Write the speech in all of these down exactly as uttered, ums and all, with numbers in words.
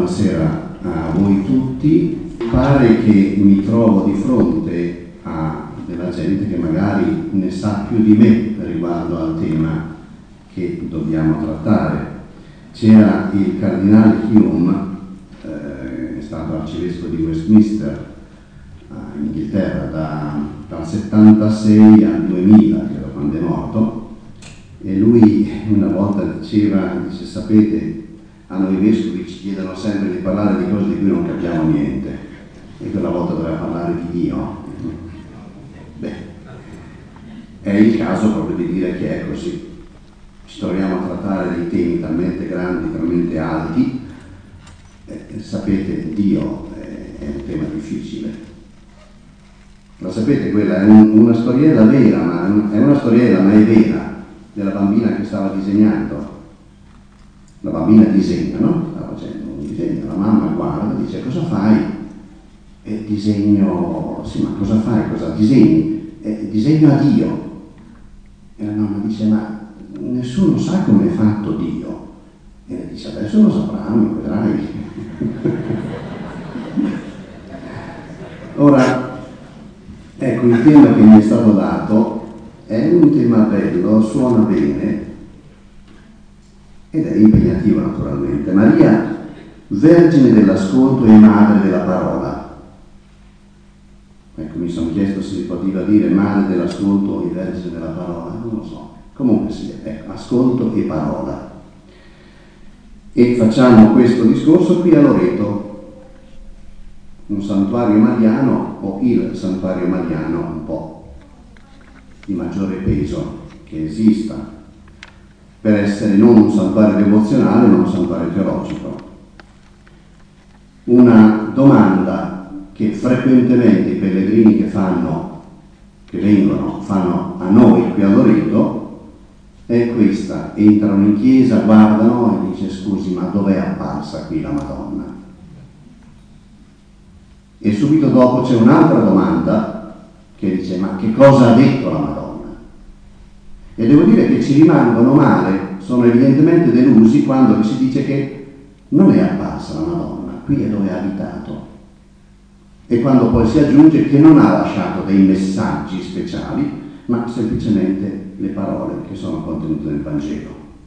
buonasera a voi tutti. Pare che mi trovo di fronte a della gente che magari ne sa più di me riguardo al tema che dobbiamo trattare. C'era il cardinale Hume, eh, è stato arcivescovo di Westminster in Inghilterra da, dal settantasei al duemila, credo, quando è morto, e lui una volta diceva, dice, sapete, a noi vescovi ci chiedono sempre di parlare di cose di cui non capiamo niente, e quella volta doveva parlare di Dio. Beh, è il caso proprio di dire che è così. Ci troviamo a trattare dei temi talmente grandi, talmente alti, eh, sapete, Dio è, è un tema difficile. Lo sapete, quella è un, una storiella vera, ma è una storiella, ma è vera, della bambina che stava disegnando. La bambina disegna, no? Stava facendo un disegno, la mamma guarda e dice, cosa fai? E disegno, sì, ma cosa fai? Cosa disegni? E disegno a Dio. E la mamma dice, ma nessuno sa come è fatto Dio. E lei dice, adesso lo sapranno, vedrai. Ora, ecco, il tema che mi è stato dato è un tema bello, suona bene ed è impegnativo naturalmente. Maria, Vergine dell'ascolto e Madre della parola. Ecco, mi sono chiesto se si poteva dire Madre dell'ascolto e Vergine della parola, non lo so. Comunque sì, ecco, ascolto e parola. E facciamo questo discorso qui a Loreto, un santuario mariano, o il santuario mariano un po' di maggiore peso che esista, per essere non un santuario devozionale ma un santuario teologico. Una domanda che frequentemente i pellegrini che fanno, che vengono, fanno a noi qui a Loreto è questa: entrano in chiesa, guardano e dice, scusi, ma dov'è apparsa qui la Madonna? E subito dopo c'è un'altra domanda che dice, ma che cosa ha detto la Madonna? E devo dire che ci rimangono male, sono evidentemente delusi quando si dice che non è apparsa la Madonna, qui è dove ha abitato. E quando poi si aggiunge che non ha lasciato dei messaggi speciali, ma semplicemente le parole che sono contenute nel Vangelo.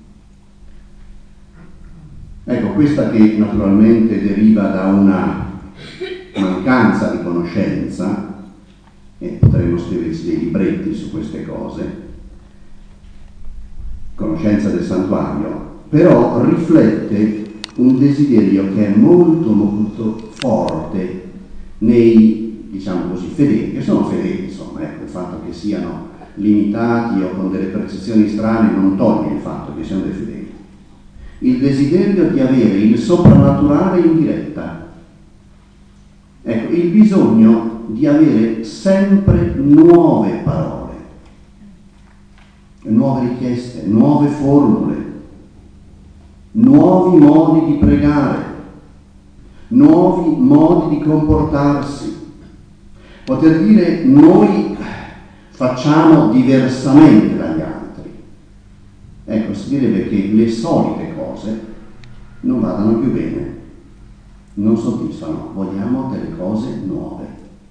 Ecco, questa che naturalmente deriva da una mancanza di conoscenza, e potremmo scriverci dei libretti su queste cose, conoscenza del santuario, però riflette un desiderio che è molto molto forte nei, diciamo così, fedeli, che sono fedeli, insomma, ecco, il fatto che siano limitati o con delle percezioni strane non toglie il fatto che siano dei fedeli. Il desiderio di avere il soprannaturale in diretta. Ecco, il bisogno di avere sempre nuove parole, nuove richieste, nuove formule, nuovi modi di pregare, nuovi modi di comportarsi. Poter dire noi facciamo diversamente dagli altri. Ecco, si direbbe che le solite cose non vadano più bene, non soddisfano, vogliamo delle cose nuove.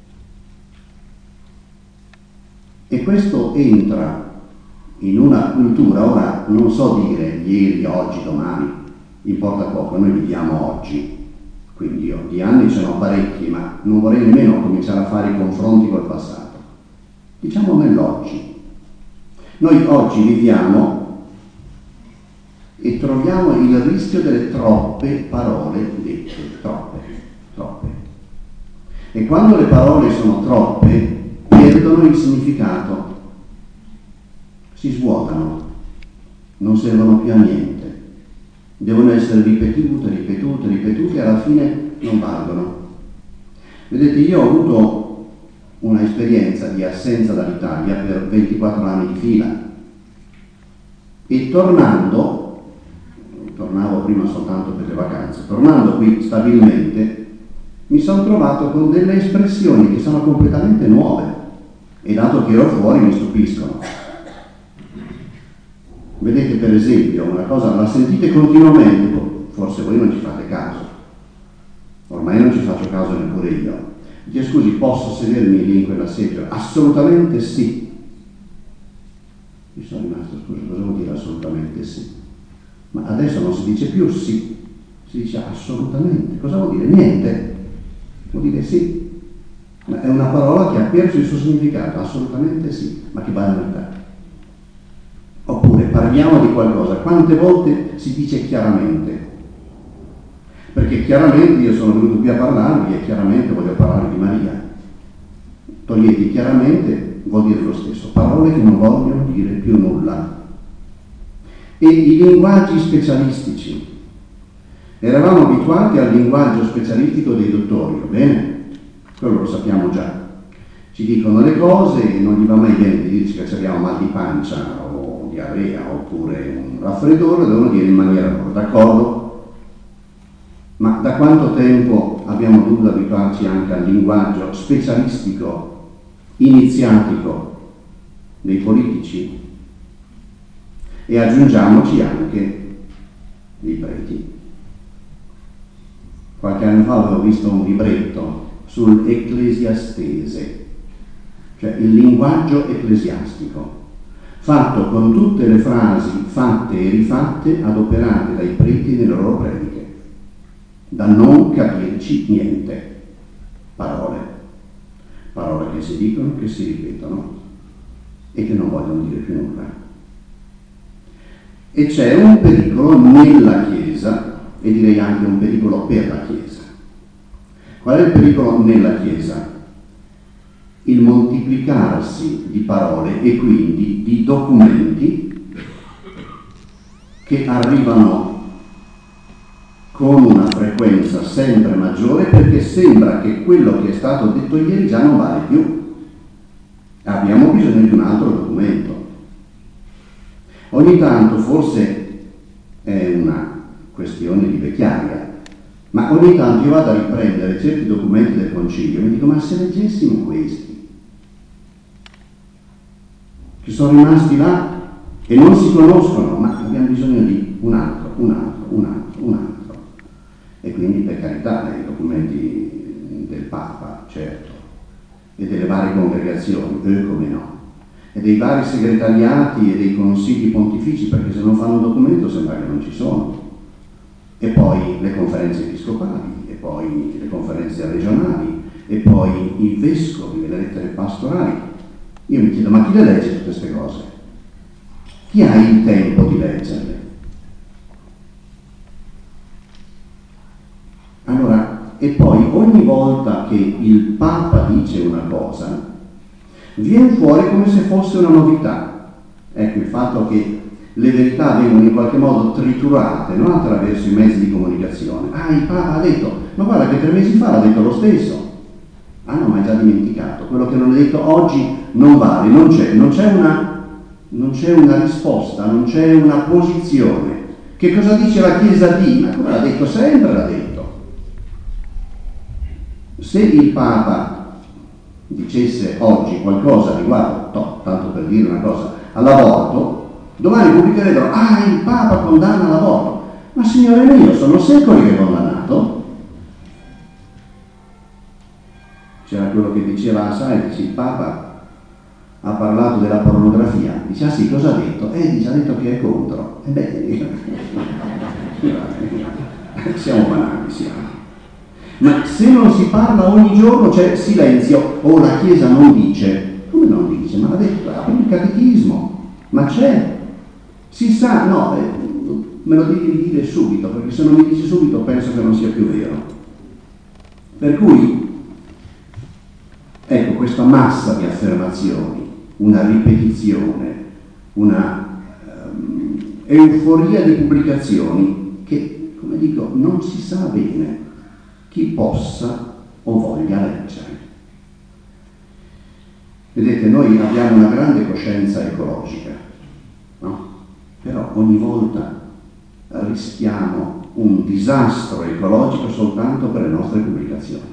E questo entra in una cultura, ora non so dire ieri, oggi, domani, importa poco, noi viviamo oggi, quindi io di anni ce n'ho parecchi, ma non vorrei nemmeno cominciare a fare i confronti col passato. Diciamo nell'oggi. Noi oggi viviamo e troviamo il rischio delle troppe parole dette, troppe, troppe. E quando le parole sono troppe, perdono il significato. Si svuotano, non servono più a niente, devono essere ripetute, ripetute, ripetute e alla fine non valgono. Vedete, io ho avuto una esperienza di assenza dall'Italia per ventiquattro anni di fila e tornando, tornavo prima soltanto per le vacanze, tornando qui stabilmente, mi sono trovato con delle espressioni che sono completamente nuove e dato che ero fuori mi stupiscono. Vedete, per esempio, una cosa, la sentite continuamente, forse voi non ci fate caso, ormai non ci faccio caso neppure io. Dice, scusi, posso sedermi lì in quella seggiola? Assolutamente sì. Io sono rimasto, scusa, cosa vuol dire assolutamente sì? Ma adesso non si dice più sì, si dice assolutamente. Cosa vuol dire? Niente. Vuol dire sì. Ma è una parola che ha perso il suo significato, assolutamente sì. Ma che banalità. Oppure parliamo di qualcosa. Quante volte si dice chiaramente? Perché chiaramente io sono venuto qui a parlarvi e chiaramente voglio parlarvi di Maria. Togliete chiaramente, vuol dire lo stesso. Parole che non vogliono dire più nulla. E i linguaggi specialistici. Eravamo abituati al linguaggio specialistico dei dottori, va bene? Quello lo sappiamo già. Ci dicono le cose e non gli va mai bene di dirci che abbiamo mal di pancia o diarrea oppure un raffreddore, devono dire in maniera loro, d'accordo? Ma da quanto tempo abbiamo dovuto abituarci anche al linguaggio specialistico, iniziatico dei politici? E aggiungiamoci anche dei preti. Qualche anno fa avevo visto un libretto sull'ecclesiastese, cioè il linguaggio ecclesiastico, fatto con tutte le frasi fatte e rifatte adoperate dai preti nelle loro prediche, da non capirci niente. Parole, parole che si dicono, che si ripetono e che non vogliono dire più nulla. E c'è un pericolo nella Chiesa, e direi anche un pericolo per la Chiesa. Qual è il pericolo nella Chiesa? Il moltiplicarsi di parole e quindi di documenti che arrivano con una frequenza sempre maggiore, perché sembra che quello che è stato detto ieri già non vale più. Abbiamo bisogno di un altro documento. Ogni tanto, forse è una questione di vecchiaia, ma ogni tanto io vado a riprendere certi documenti del Concilio e mi dico, ma se leggessimo questi, che sono rimasti là e non si conoscono, ma abbiamo bisogno di un altro, un altro, un altro, un altro. E quindi, per carità, nei documenti del Papa, certo, e delle varie congregazioni, e come no, e dei vari segretariati e dei consigli pontifici, perché se non fanno un documento sembra che non ci sono. E poi le conferenze episcopali, e poi le conferenze regionali, e poi i vescovi e le lettere pastorali. Io mi chiedo, ma chi le legge tutte queste cose? Chi ha il tempo di leggerle? Allora, e poi ogni volta che il Papa dice una cosa, viene fuori come se fosse una novità. Ecco, il fatto che le verità vengono in qualche modo triturate, non attraverso i mezzi di comunicazione. Ah, il Papa ha detto, ma guarda che tre mesi fa l'ha detto lo stesso. Ah no, ma è già dimenticato. Quello che non è detto oggi non vale, non c'è, non c'è una, non c'è una risposta, non c'è una posizione. Che cosa dice la Chiesa di? Ma come l'ha detto sempre, l'ha detto. Se il Papa dicesse oggi qualcosa riguardo, no, tanto per dire una cosa, all'aborto, domani pubblicherebbero, ah, il Papa condanna l'aborto. Ma signore mio, sono secoli che è condannato. C'era quello che diceva, sai, dice, il Papa ha parlato della pornografia. Dice, ah sì, cosa ha detto? Eh, dice, ha detto che è contro. E beh, siamo banali, siamo. Ma se non si parla ogni giorno c'è silenzio, o la Chiesa non dice. Come non dice? Ma l'ha detto, ha il catechismo. Ma c'è. Si sa, no, eh, me lo devi dire subito, perché se non mi dici subito penso che non sia più vero. Per cui, ecco, questa massa di affermazioni, una ripetizione, una um, euforia di pubblicazioni che, come dico, non si sa bene chi possa o voglia leggere. Vedete, noi abbiamo una grande coscienza ecologica, no? Però ogni volta rischiamo un disastro ecologico soltanto per le nostre pubblicazioni.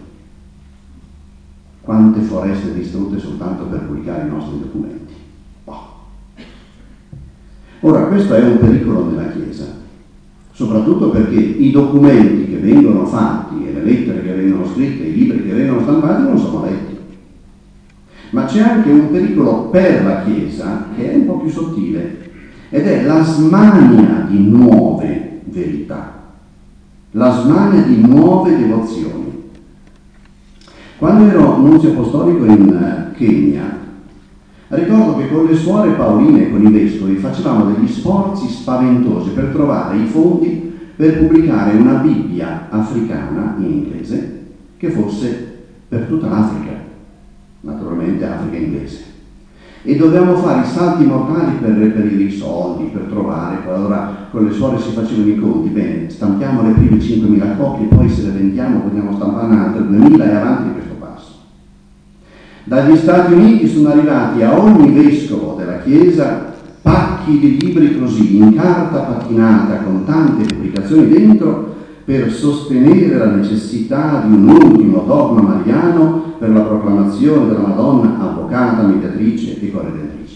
Quante foreste distrutte soltanto per pubblicare i nostri documenti. Oh. Ora, questo è un pericolo nella Chiesa, soprattutto perché i documenti che vengono fatti e le lettere che vengono scritte, i libri che vengono stampati non sono letti. Ma c'è anche un pericolo per la Chiesa che è un po' più sottile, ed è la smania di nuove verità, la smania di nuove devozioni. Quando ero nunzio apostolico in Kenya, ricordo che con le suore paoline e con i vescovi facevamo degli sforzi spaventosi per trovare i fondi per pubblicare una Bibbia africana in inglese che fosse per tutta l'Africa, naturalmente Africa inglese. E dovevamo fare i salti mortali per reperire i soldi, per trovare. Allora con le suore si facevano i conti: bene, stampiamo le prime cinquemila copie, poi se le vendiamo vogliamo stampare altre duemila e avanti di questo passo. Dagli Stati Uniti sono arrivati a ogni vescovo della Chiesa pacchi di libri così, in carta patinata, con tante pubblicazioni dentro, per sostenere la necessità di un ultimo dogma mariano per la proclamazione della Madonna avvocata, mediatrice e corredentrice.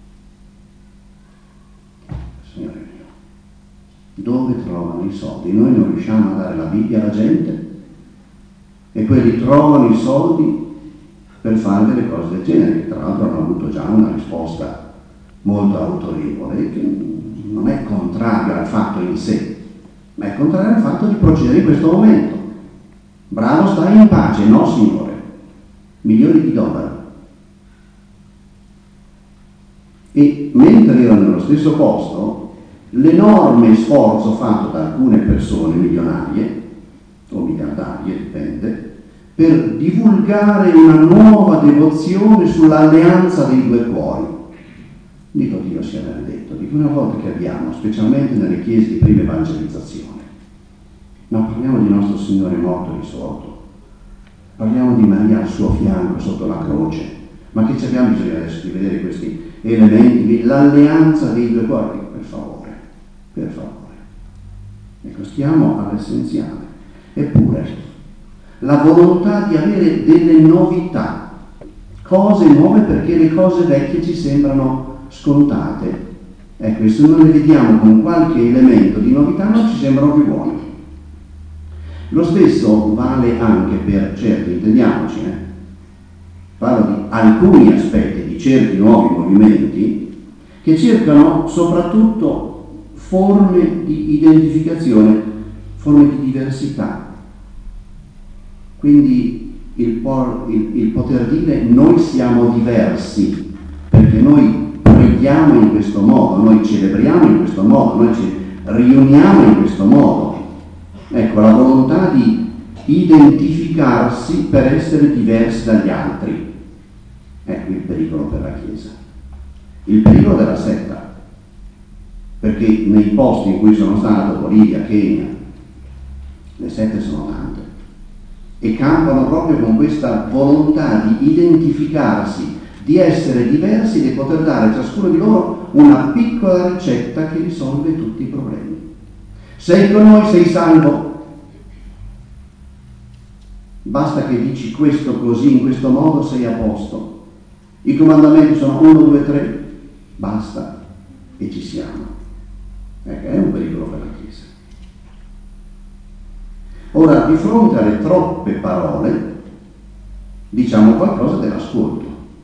Signore mio, dove trovano i soldi? Noi non riusciamo a dare la Bibbia alla gente e quelli trovano i soldi per fare delle cose del genere, che tra l'altro hanno avuto già una risposta molto autorevole, che non è contraria al fatto in sé, ma è contrario al fatto di procedere in questo momento. Bravo, stai in pace. No, signore. Milioni di dollari. E mentre ero nello stesso posto, l'enorme sforzo fatto da alcune persone milionarie, o miliardarie, dipende, per divulgare una nuova devozione sull'alleanza dei due cuori. Dico Dio sia benedetto, di una volta che abbiamo, specialmente nelle chiese di prima evangelizzazione, ma parliamo di nostro Signore morto e risorto, parliamo di Maria al suo fianco sotto la croce, ma che ci abbiamo bisogno adesso di vedere questi elementi, l'alleanza dei due cuori? Per favore, per favore. Ecco, stiamo all'essenziale. Eppure, la volontà di avere delle novità, cose nuove, perché le cose vecchie ci sembrano scontate. Ecco, e se non le vediamo con qualche elemento di novità non ci sembrano più buone. Lo stesso vale anche per certi, intendiamoci, eh? Parlo di alcuni aspetti di certi nuovi movimenti che cercano soprattutto forme di identificazione, forme di diversità. Quindi il, por, il, il poter dire noi siamo diversi, perché noi preghiamo in questo modo, noi celebriamo in questo modo, noi ci riuniamo in questo modo. Ecco, la volontà di identificarsi per essere diversi dagli altri. Ecco il pericolo per la Chiesa. Il pericolo della setta. Perché nei posti in cui sono stato, Bolivia, Kenya, le sette sono tante. E campano proprio con questa volontà di identificarsi, di essere diversi e di poter dare a ciascuno di loro una piccola ricetta che risolve tutti i problemi. Sei con noi, sei salvo. Basta che dici questo così, in questo modo, sei a posto. I comandamenti sono uno, due, tre, basta e ci siamo. Ecco, è un pericolo per la Chiesa. Ora, di fronte alle troppe parole, diciamo qualcosa dell'ascolto.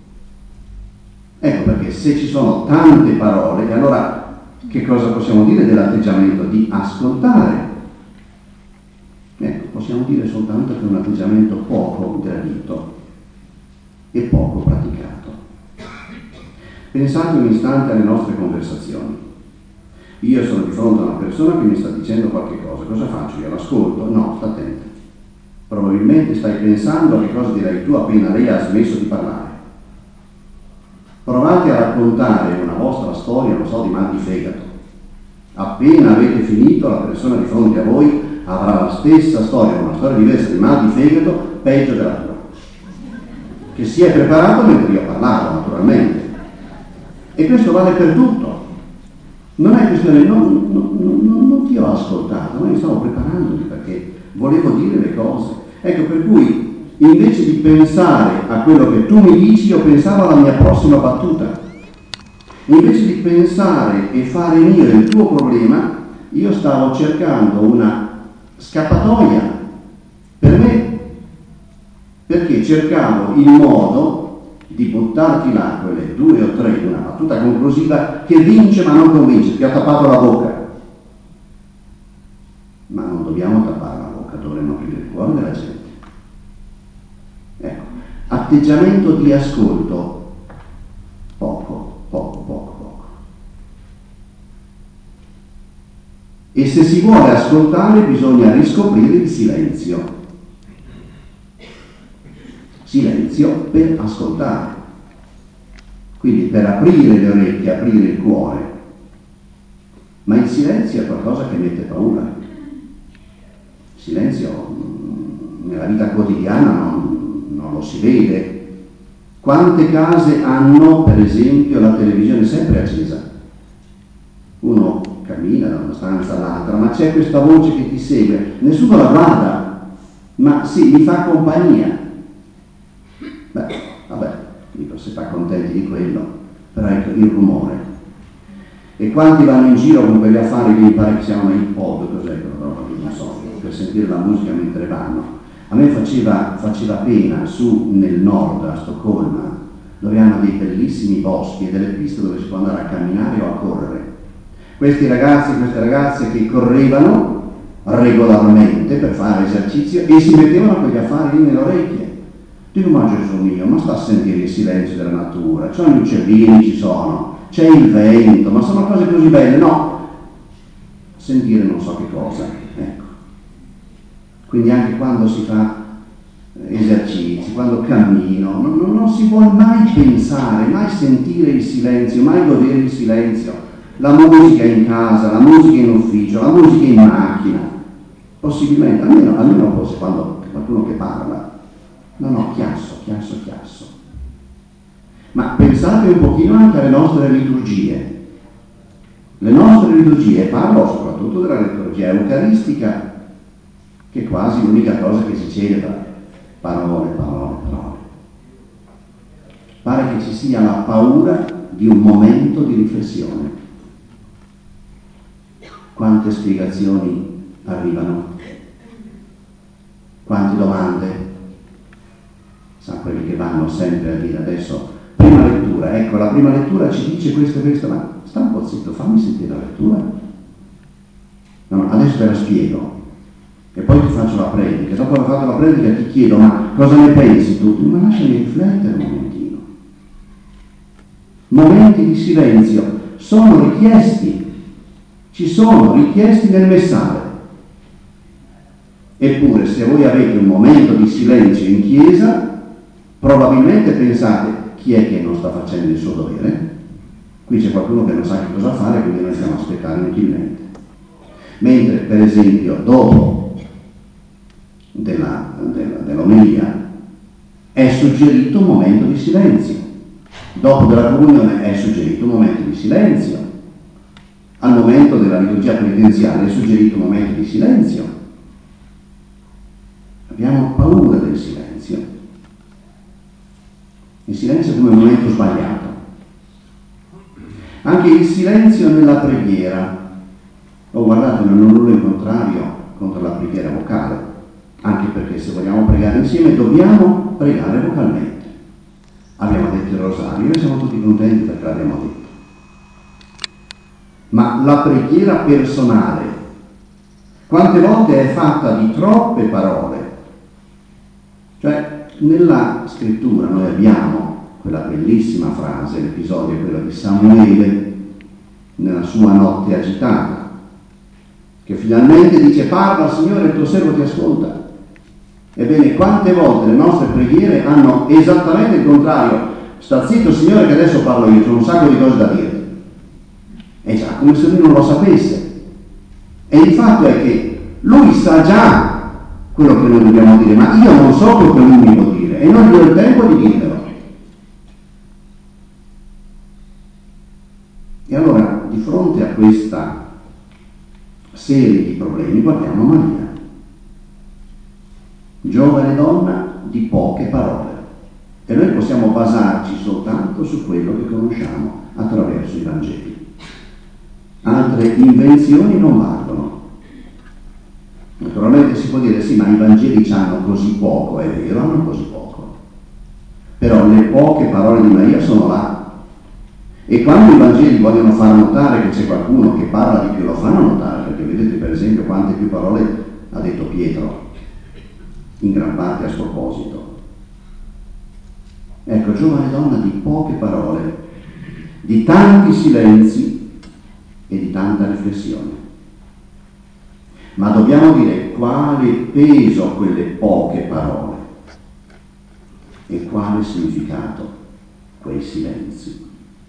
Ecco perché se ci sono tante parole, allora che cosa possiamo dire dell'atteggiamento di ascoltare? Ecco, possiamo dire soltanto che è un atteggiamento poco gradito e poco praticato. Pensate un istante alle nostre conversazioni. Io sono di fronte a una persona che mi sta dicendo qualche cosa, cosa faccio? Io l'ascolto? No, sta attento. Probabilmente stai pensando a che cosa direi tu appena lei ha smesso di parlare. Provate a raccontare una vostra storia, non so, di mal di fegato. Appena avete finito, la persona di fronte a voi avrà la stessa storia, una storia diversa di mal di fegato, peggio della tua. Che si è preparato mentre io parlavo, naturalmente. E questo vale per tutto. Non è questione, non, non, non, non ti ho ascoltato, ma io stavo preparandoti perché volevo dire le cose. Ecco, per cui invece di pensare a quello che tu mi dici, io pensavo alla mia prossima battuta. Invece di pensare e fare mio il tuo problema, io stavo cercando una scappatoia per me, perché cercavo il modo di buttarti là quelle due o tre, una battuta conclusiva che vince ma non convince, ti ho tappato la bocca. Ma non dobbiamo tappare la bocca, dovremmo aprire il cuore della gente. Ecco, atteggiamento di ascolto, poco, poco, poco, poco. E se si vuole ascoltare bisogna riscoprire il silenzio. Silenzio per ascoltare. Quindi per aprire le orecchie, aprire il cuore. Ma il silenzio è qualcosa che mette paura. Il silenzio nella vita quotidiana non, non lo si vede. Quante case hanno, per esempio, la televisione sempre accesa? Uno cammina da una stanza all'altra, ma c'è questa voce che ti segue, nessuno la guarda, ma sì, mi fa compagnia. Beh, vabbè, dico, se fa contenti di quello, però ecco il rumore. E quanti vanno in giro con quegli affari che mi pare che siano nei pod, cos'è quella roba che non so, per sentire la musica mentre vanno. A me faceva, faceva pena su nel nord, a Stoccolma, dove hanno dei bellissimi boschi e delle piste dove si può andare a camminare o a correre. Questi ragazzi e queste ragazze che correvano regolarmente per fare esercizio e si mettevano quegli affari lì nelle orecchie. Dico, ma Gesù mio, ma sta a sentire il silenzio della natura, c'è gli uccellini, ci sono, c'è il vento, ma sono cose così belle, no? Sentire non so che cosa, ecco. Quindi anche quando si fa esercizi, quando cammino, non, non, non si vuole mai pensare, mai sentire il silenzio, mai godere il silenzio. La musica in casa, la musica in ufficio, la musica in macchina, possibilmente, almeno, almeno forse quando qualcuno che parla. No, no, chiasso, chiasso, chiasso. Ma pensate un pochino anche alle nostre liturgie. Le nostre liturgie, parlo soprattutto della liturgia eucaristica, che è quasi l'unica cosa che si celebra. Parole, parole, parole. Pare che ci sia la paura di un momento di riflessione. Quante spiegazioni arrivano? Quante domande? Sa quelli che vanno sempre a dire adesso, prima lettura, ecco la prima lettura ci dice questo e questo, ma sta un po' zitto, fammi sentire la lettura. No, no, adesso te la spiego e poi ti faccio la predica, dopo aver fatto la predica ti chiedo, ma cosa ne pensi tu? Ma lasciami riflettere un momentino. Momenti di silenzio sono richiesti, ci sono richiesti nel messaggio. Eppure se voi avete un momento di silenzio in chiesa, probabilmente pensate, chi è che non sta facendo il suo dovere? Qui c'è qualcuno che non sa che cosa fare, quindi noi stiamo a aspettare inutilmente. Mentre, per esempio, dopo della, della, dell'omelia è suggerito un momento di silenzio. Dopo della comunione è suggerito un momento di silenzio. Al momento della liturgia penitenziale è suggerito un momento di silenzio. Abbiamo paura del silenzio. Il silenzio come un momento sbagliato. Anche il silenzio nella preghiera. Oh, guardate, non ho nulla in contrario contro la preghiera vocale, anche perché se vogliamo pregare insieme dobbiamo pregare vocalmente. Abbiamo detto il rosario e siamo tutti contenti perché l'abbiamo detto. Ma la preghiera personale, quante volte è fatta di troppe parole? Cioè, nella scrittura noi abbiamo quella bellissima frase, l'episodio è quello di Samuele nella sua notte agitata, che finalmente dice: parla Signore, il tuo servo ti ascolta. Ebbene, quante volte le nostre preghiere hanno esattamente il contrario: sta zitto Signore che adesso parlo io, c'ho un sacco di cose da dire. E già, come se lui non lo sapesse. E il fatto è che lui sa già quello che noi dobbiamo dire, ma io non so quello che lui mi può dire e non gli ho il tempo di dirlo. E allora, di fronte a questa serie di problemi, guardiamo Maria, giovane donna di poche parole, e noi possiamo basarci soltanto su quello che conosciamo attraverso i Vangeli. Altre invenzioni non valgono. può dire sì, ma i Vangeli hanno così poco, è vero, hanno così poco, però le poche parole di Maria sono là, e quando i Vangeli vogliono far notare che c'è qualcuno che parla di più, lo fanno notare, perché vedete per esempio quante più parole ha detto Pietro, in gran parte a sproposito. Ecco, giovane donna di poche parole, di tanti silenzi e di tanta riflessione. Ma dobbiamo dire quale peso a quelle poche parole e quale significato quei silenzi.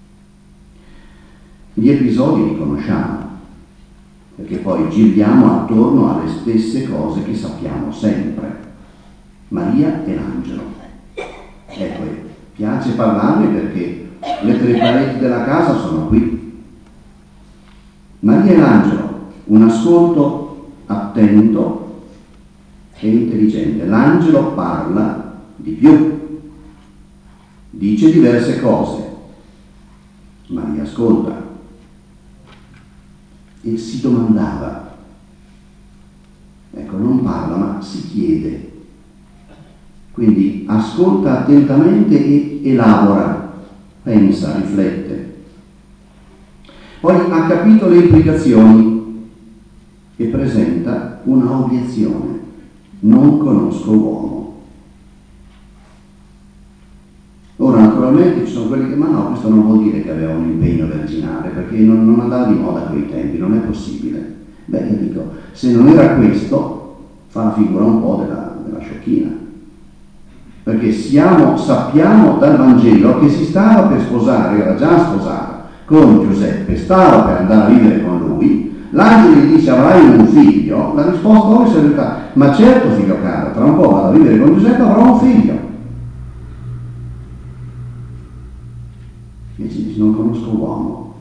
Gli episodi li conosciamo, perché poi giriamo attorno alle stesse cose che sappiamo sempre. Maria e l'angelo. Ecco, piace parlarne perché le tre pareti della casa sono qui. Maria e l'angelo, un ascolto attento e intelligente. L'angelo parla di più, dice diverse cose. Maria ascolta e si domandava. Ecco, non parla, ma si chiede. Quindi ascolta attentamente e elabora, pensa, riflette. Poi ha capito le implicazioni e presenta una obiezione. Non conosco uomo. Ora, naturalmente ci sono quelli che, ma no, questo non vuol dire che aveva un impegno virginale, perché non, non andava di moda a quei tempi, non è possibile. Beh, io dico, se non era questo, fa la figura un po' della, della sciocchina. Perché siamo, sappiamo dal Vangelo che si stava per sposare, era già sposata con Giuseppe, stava per andare a vivere con lui, l'angelo gli dice avrai un figlio, la risposta ora è stata, ma certo figlio caro, tra un po' vado a vivere con Giuseppe, avrò un figlio. E ci dice non conosco uomo.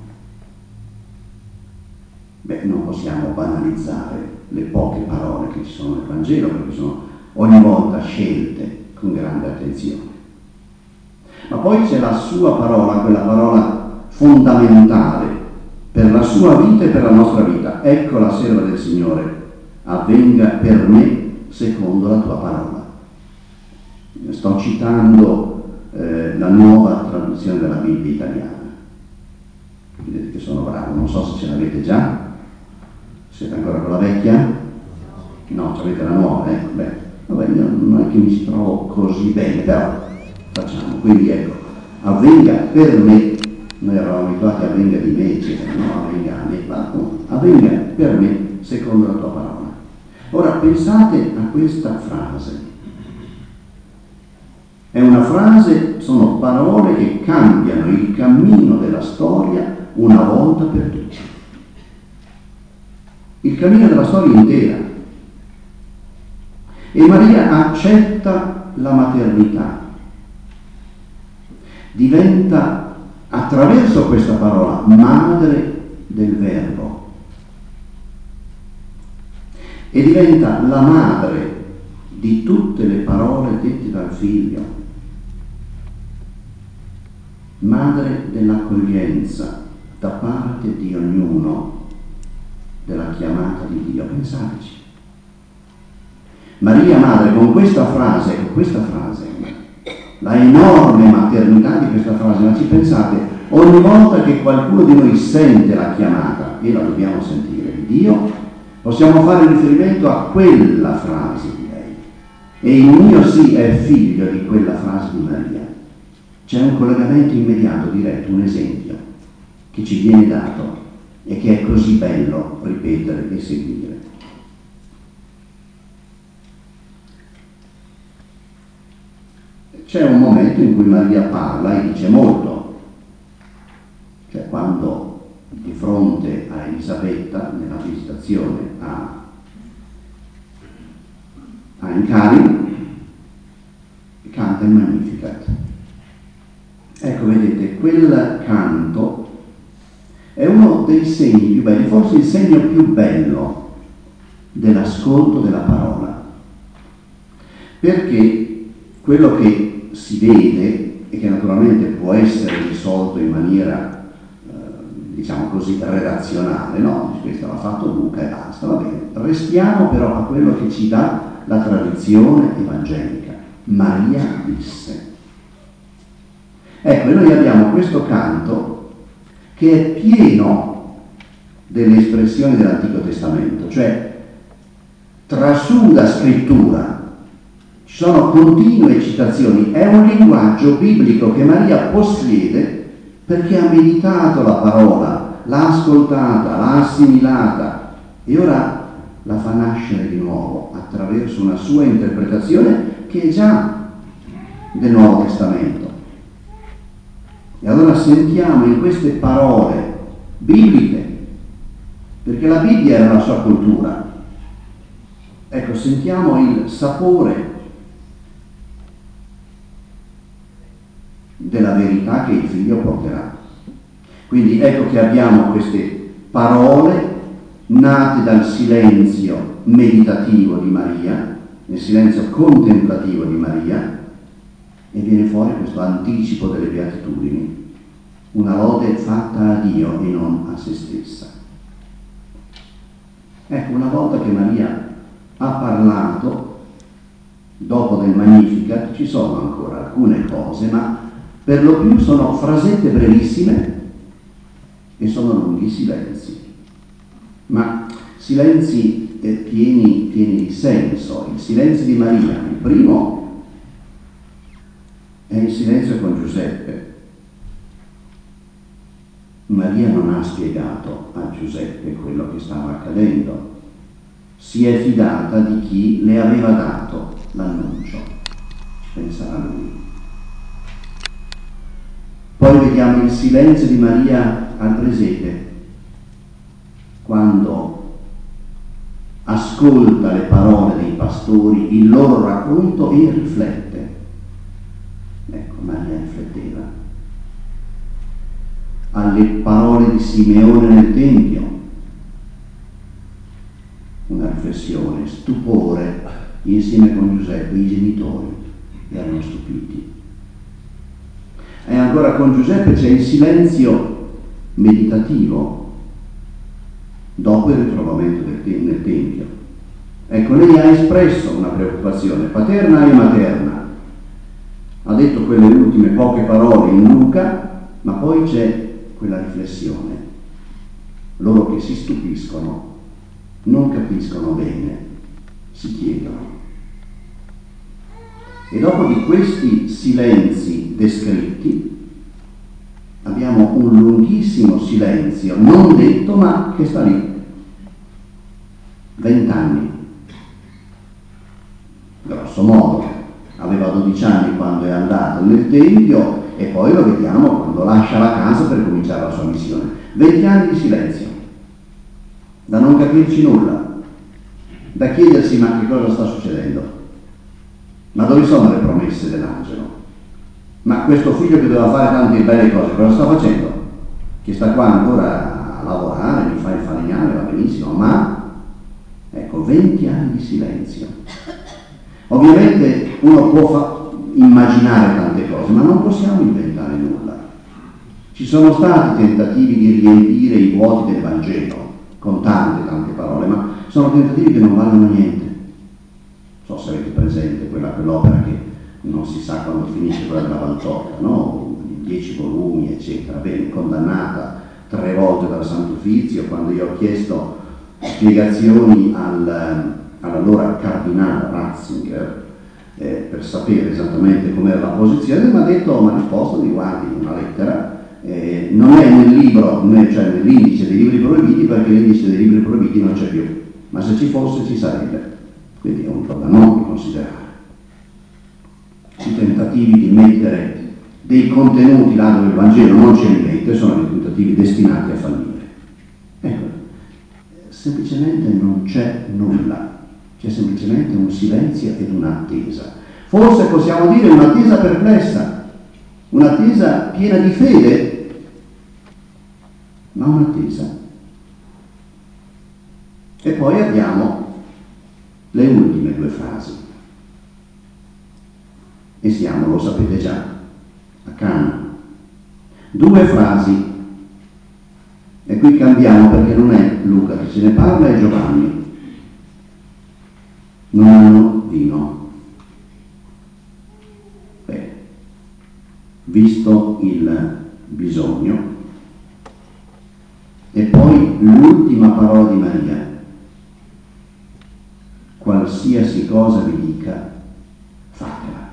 Beh, non possiamo banalizzare le poche parole che ci sono nel Vangelo, perché sono ogni volta scelte con grande attenzione. Ma poi c'è la sua parola, quella parola fondamentale per la sua vita e per la nostra vita. Ecco la serva del Signore, avvenga per me secondo la tua parola. Sto citando eh, la nuova traduzione della Bibbia italiana. Vedete che sono bravo, non so se ce l'avete già. Siete ancora con la vecchia? No, avete la nuova, ecco, beh. Vabbè, io non è che mi ci trovo così bene, però facciamo. Quindi ecco, avvenga per me, noi eravamo abituati a avvenga di me, eccetera, no, avvenga a me, ma no, avvenga per me secondo la tua parola. Ora pensate a questa frase. È una frase, sono parole che cambiano il cammino della storia una volta per tutte. Il cammino della storia intera. E Maria accetta la maternità, diventa attraverso questa parola madre del Verbo e diventa la madre di tutte le parole dette dal Figlio, madre dell'accoglienza da parte di ognuno della chiamata di Dio. Pensateci. Maria Madre, con questa frase, con questa frase, la enorme maternità di questa frase, ma ci pensate, ogni volta che qualcuno di noi sente la chiamata, e la dobbiamo sentire, di Dio, possiamo fare riferimento a quella frase di lei. E il mio sì è figlio di quella frase di Maria. C'è un collegamento immediato, diretto, un esempio, che ci viene dato e che è così bello ripetere e seguire. C'è un momento in cui Maria parla e dice molto, cioè quando di fronte a Elisabetta, nella visitazione a, a Incari, canta il Magnificat. Ecco, vedete, quel canto è uno dei segni più belli, forse il segno più bello dell'ascolto della parola, perché quello che si vede e che naturalmente può essere risolto in maniera eh, diciamo così, redazionale, no? Questo l'ha fatto Luca e basta, va bene. Restiamo però a quello che ci dà la tradizione evangelica. Maria disse. Ecco, e noi abbiamo questo canto che è pieno delle espressioni dell'Antico Testamento, cioè trasuda scrittura. Ci sono continue citazioni, è un linguaggio biblico che Maria possiede perché ha meditato la parola, l'ha ascoltata, l'ha assimilata e ora la fa nascere di nuovo attraverso una sua interpretazione che è già del Nuovo Testamento. E allora sentiamo in queste parole bibliche, perché la Bibbia era la sua cultura, ecco, sentiamo il sapore della verità che il figlio porterà. Quindi ecco che abbiamo queste parole nate dal silenzio meditativo di Maria, nel silenzio contemplativo di Maria, e viene fuori questo anticipo delle beatitudini, una lode fatta a Dio e non a se stessa. Ecco, una volta che Maria ha parlato, dopo del Magnificat ci sono ancora alcune cose, ma per lo più sono frasette brevissime e sono lunghi silenzi, ma silenzi eh, pieni, pieni di senso. Il silenzio di Maria, il primo, è il silenzio con Giuseppe. Maria non ha spiegato a Giuseppe quello che stava accadendo, si è fidata di chi le aveva dato l'annuncio, penserà lui. Poi vediamo il silenzio di Maria al presepe, quando ascolta le parole dei pastori, il loro racconto e riflette. Ecco, Maria rifletteva. Alle parole di Simeone nel Tempio, una riflessione, stupore, insieme con Giuseppe, i genitori erano stupiti. E ancora con Giuseppe c'è il silenzio meditativo dopo il ritrovamento del te- nel Tempio. Ecco, lei ha espresso una preoccupazione paterna e materna. Ha detto quelle ultime poche parole in Luca, ma poi c'è quella riflessione. Loro che si stupiscono, non capiscono bene, si chiedono. E dopo di questi silenzi descritti abbiamo un lunghissimo silenzio, non detto ma che sta lì. Vent'anni, grosso modo. Aveva dodici anni quando è andato nel Tempio e poi lo vediamo quando lascia la casa per cominciare la sua missione. Venti anni di silenzio, da non capirci nulla, da chiedersi ma che cosa sta succedendo. Ma dove sono le promesse dell'angelo? Ma questo figlio che doveva fare tante belle cose, cosa sta facendo? Che sta qua ancora a lavorare, mi fa il falegname, va benissimo, ma ecco, venti anni di silenzio. Ovviamente uno può fa- immaginare tante cose, ma non possiamo inventare nulla. Ci sono stati tentativi di riempire i vuoti del Vangelo con tante, tante parole, ma sono tentativi che non valgono niente. Non so se avete presente quella, quell'opera che non si sa quando finisce, quella della Valtorta, no? Dieci volumi, eccetera. Bene, condannata tre volte dal Santo Uffizio, quando io ho chiesto spiegazioni al, all'allora cardinale Ratzinger eh, per sapere esattamente com'era la posizione, mi ha detto, mi ha risposto, mi guardi una lettera, eh, non è nel libro, cioè nell'indice dei libri proibiti, perché l'indice dei libri proibiti non c'è più, ma se ci fosse ci sarebbe. Quindi è un po' da non considerare. I tentativi di mettere dei contenuti là dove il Vangelo non ce li mette sono dei tentativi destinati a fallire. Ecco, semplicemente non c'è nulla, c'è semplicemente un silenzio ed un'attesa. Forse possiamo dire un'attesa perplessa, un'attesa piena di fede, ma un'attesa. E poi abbiamo le ultime due frasi. E siamo, lo sapete già, a Cana. Due frasi E qui cambiamo perché non è Luca che ce ne parla, è Giovanni. Non hanno vino. Beh, visto il bisogno, e poi l'ultima parola di Maria: qualsiasi cosa vi dica, fatela.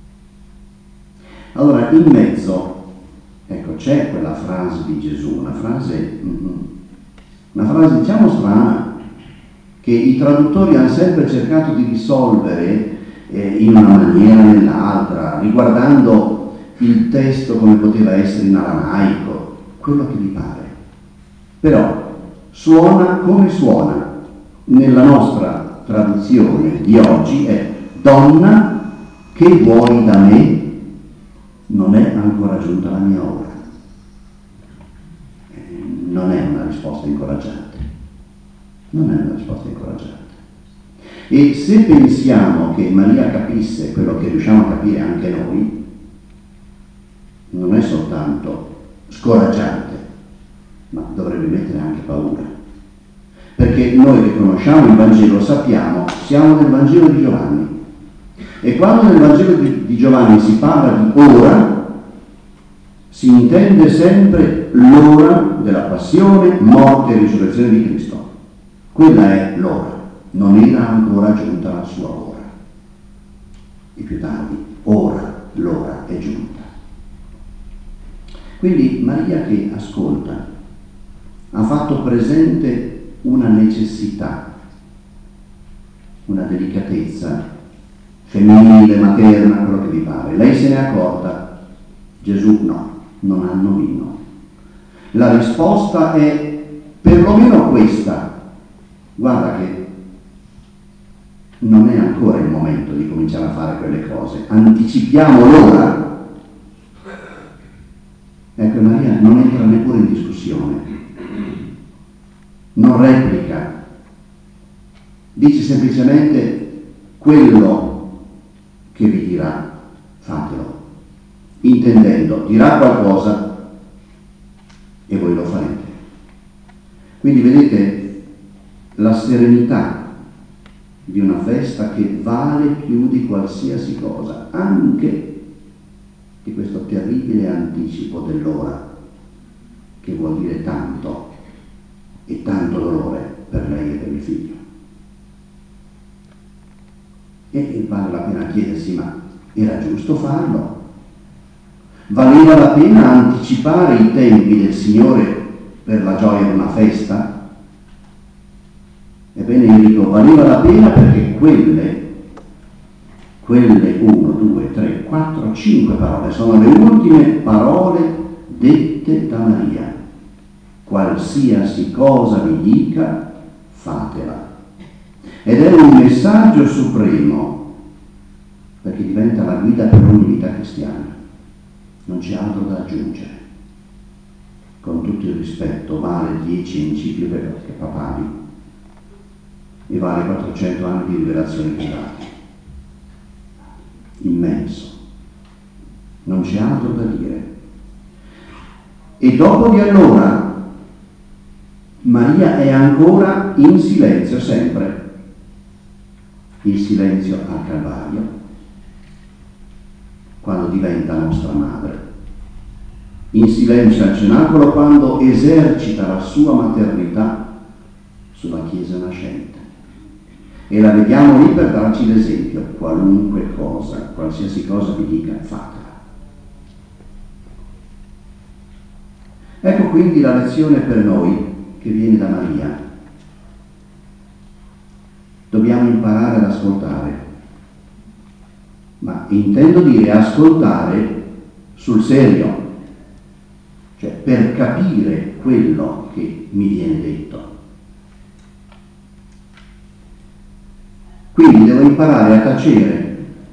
Allora, in mezzo, ecco, c'è quella frase di Gesù, una frase, una frase diciamo strana, che i traduttori hanno sempre cercato di risolvere eh, in una maniera o nell'altra, riguardando il testo come poteva essere in aramaico, quello che vi pare. Però suona come suona nella nostra traduzione di oggi è: donna, che vuoi da me? Non è ancora giunta la mia ora. Non è una risposta incoraggiante. Non è una risposta incoraggiante. E se pensiamo che Maria capisse quello che riusciamo a capire anche noi, non è soltanto scoraggiante, ma dovrebbe mettere anche paura. Perché noi che conosciamo il Vangelo sappiamo, siamo nel Vangelo di Giovanni. E quando nel Vangelo di, di Giovanni si parla di ora, si intende sempre l'ora della passione, morte e risurrezione di Cristo. Quella è l'ora. Non era ancora giunta la sua ora. E più tardi, ora l'ora è giunta. Quindi Maria, che ascolta, ha fatto presente una necessità, una delicatezza femminile, materna, quello che vi pare. Lei se ne è accorta, Gesù no, non hanno vino. La risposta è perlomeno questa: guarda che non è ancora il momento di cominciare a fare quelle cose, anticipiamo l'ora. Ecco, Maria non entra neppure in discussione, non replica, dice semplicemente quello che vi dirà, fatelo, intendendo, dirà qualcosa e voi lo farete. Quindi vedete la serenità di una festa che vale più di qualsiasi cosa, anche di questo terribile anticipo dell'ora, che vuol dire tanto e tanto dolore per lei e per il figlio. E vale la pena chiedersi: ma era giusto farlo? Valeva la pena anticipare i tempi del Signore per la gioia di una festa? Ebbene, io dico, valeva la pena perché quelle, quelle uno, due, tre, quattro, cinque parole sono le ultime parole dette da Maria. Qualsiasi cosa vi dica, fatela. Ed è un messaggio supremo, perché diventa la guida per ogni vita cristiana. Non c'è altro da aggiungere. Con tutto il rispetto, vale dieci encicliche papali e vale quattrocento anni di rivelazioni private. Immenso. Non c'è altro da dire. E dopo di allora, Maria è ancora in silenzio sempre. Il silenzio al Calvario, quando diventa nostra madre. In silenzio al cenacolo, quando esercita la sua maternità sulla Chiesa nascente. E la vediamo lì per darci l'esempio: qualunque cosa, qualsiasi cosa vi dica, fatela. Ecco quindi la lezione per noi che viene da Maria. Dobbiamo imparare ad ascoltare, ma intendo dire ascoltare sul serio, cioè per capire quello che mi viene detto. Quindi devo imparare a tacere,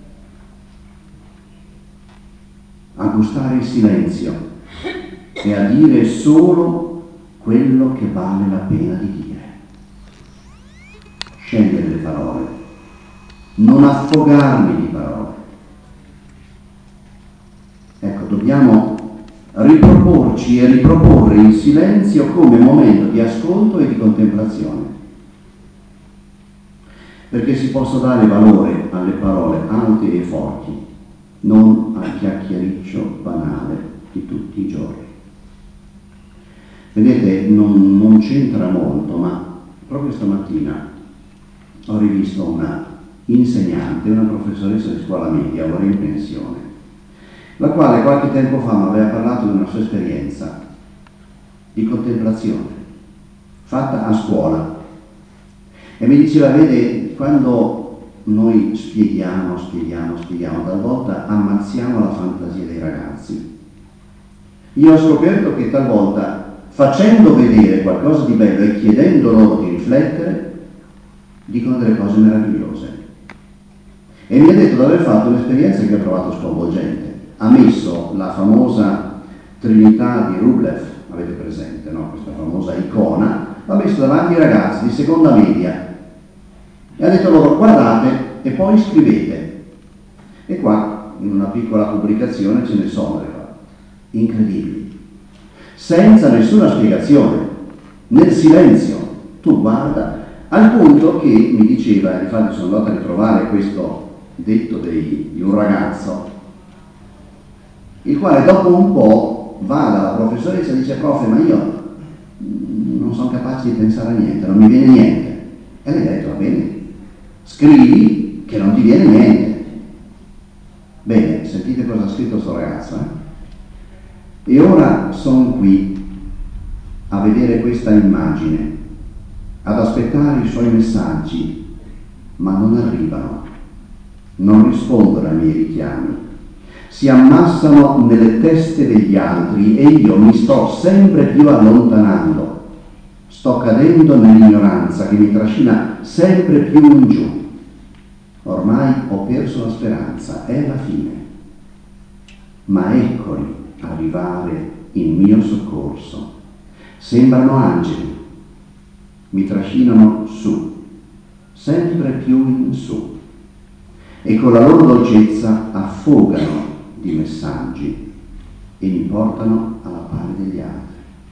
a gustare il silenzio e a dire solo quello che vale la pena di dire. Scegliere le parole, non affogarmi di parole. Ecco, dobbiamo riproporci e riproporre il silenzio come momento di ascolto e di contemplazione, perché si possa dare valore alle parole alte e forti, non al chiacchiericcio banale di tutti i giorni. Vedete, non, non c'entra molto, ma proprio stamattina ho rivisto una insegnante, una professoressa di scuola media, ora in pensione, la quale qualche tempo fa mi aveva parlato di una sua esperienza di contemplazione fatta a scuola e mi diceva: vede, quando noi spieghiamo, spieghiamo, spieghiamo, talvolta ammazziamo la fantasia dei ragazzi. Io ho scoperto che talvolta, facendo vedere qualcosa di bello e chiedendo loro di riflettere, dicono delle cose meravigliose. E mi ha detto di aver fatto un'esperienza che ho trovato sconvolgente. Ha messo la famosa Trinità di Rublev, avete presente, no? Questa famosa icona, l'ha messo davanti ai ragazzi di seconda media e ha detto loro: guardate e poi scrivete. E qua in una piccola pubblicazione ce ne sono le cose incredibili, senza nessuna spiegazione, nel silenzio. Tu guarda, al punto che mi diceva, infatti sono andato a ritrovare questo detto dei, di un ragazzo, il quale dopo un po' va dalla professoressa e dice: profe, ma io non sono capace di pensare a niente, non mi viene niente. E lei ha detto: va bene, scrivi che non ti viene niente. Bene, sentite cosa ha scritto sto ragazzo, eh? E ora sono qui a vedere questa immagine, ad aspettare i suoi messaggi, ma non arrivano, non rispondono ai miei richiami. Si ammassano nelle teste degli altri e io mi sto sempre più allontanando. Sto cadendo nell'ignoranza che mi trascina sempre più in giù. Ormai ho perso la speranza, è la fine. Ma eccoli arrivare in mio soccorso. Sembrano angeli. Mi trascinano su, sempre più in su. E con la loro dolcezza affogano di messaggi e mi portano alla pari degli altri.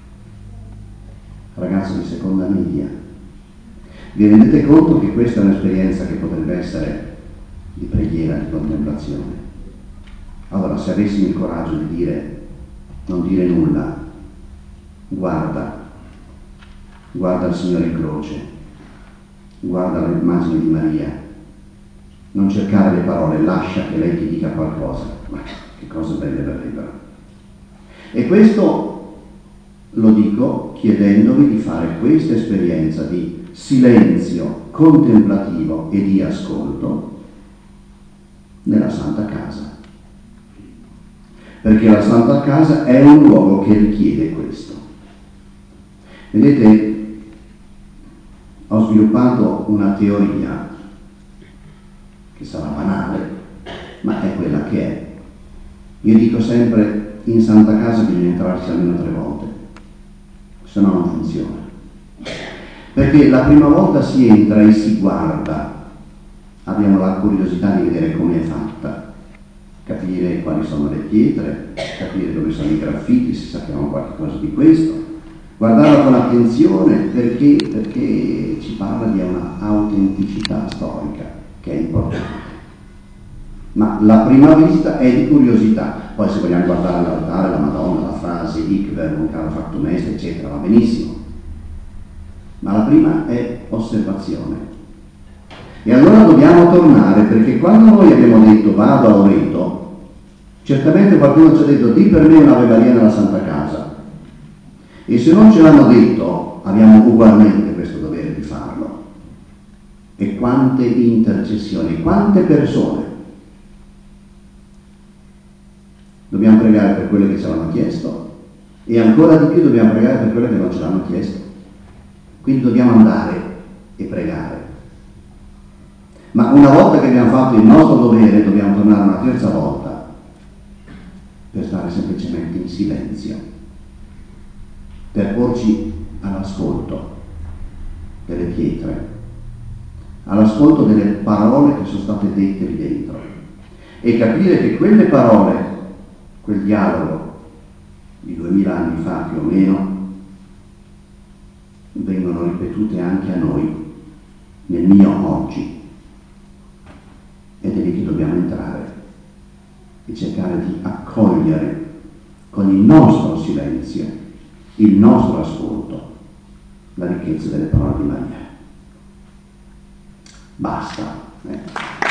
Ragazzo di seconda media, vi rendete conto che questa è un'esperienza che potrebbe essere di preghiera, di contemplazione? Allora, se avessimo il coraggio di dire, non dire nulla, guarda, guarda il Signore in croce, guarda l'immagine di Maria, non cercare le parole, lascia che lei ti dica qualcosa. Ma che cose belle verrebbero. E questo lo dico chiedendovi di fare questa esperienza di silenzio contemplativo e di ascolto nella Santa Casa. Perché la Santa Casa è un luogo che richiede questo. Vedete, ho sviluppato una teoria che sarà banale, ma è quella che è. Io dico sempre: in Santa Casa bisogna entrarci almeno tre volte, se no non funziona. Perché la prima volta si entra e si guarda, abbiamo la curiosità di vedere come è fatta, capire quali sono le pietre, capire dove sono i graffiti, se sappiamo qualche cosa di questo, guardarla con attenzione perché, perché ci parla di una autenticità storica che è importante. Ma la prima visita è di curiosità. Poi se vogliamo guardare l'altare, la Madonna, la frase "Hic verbum caro factum est", eccetera, va benissimo. Ma la prima è osservazione. E allora dobbiamo tornare, perché quando noi abbiamo detto vado a Loreto, certamente qualcuno ci ha detto: di per me un'Ave Maria nella Santa Casa. E se non ce l'hanno detto, abbiamo ugualmente questo dovere di farlo. E quante intercessioni, quante persone. Dobbiamo pregare per quelle che ce l'hanno chiesto e ancora di più dobbiamo pregare per quelle che non ce l'hanno chiesto. Quindi dobbiamo andare e pregare. Ma una volta che abbiamo fatto il nostro dovere, dobbiamo tornare una terza volta per stare semplicemente in silenzio, per porci all'ascolto delle pietre, all'ascolto delle parole che sono state dette lì dentro e capire che quelle parole, quel dialogo di duemila anni fa più o meno, vengono ripetute anche a noi, nel mio oggi. Ed è lì che dobbiamo entrare e cercare di accogliere con il nostro silenzio, il nostro ascolto, la ricchezza delle parole di Maria. Basta. Eh.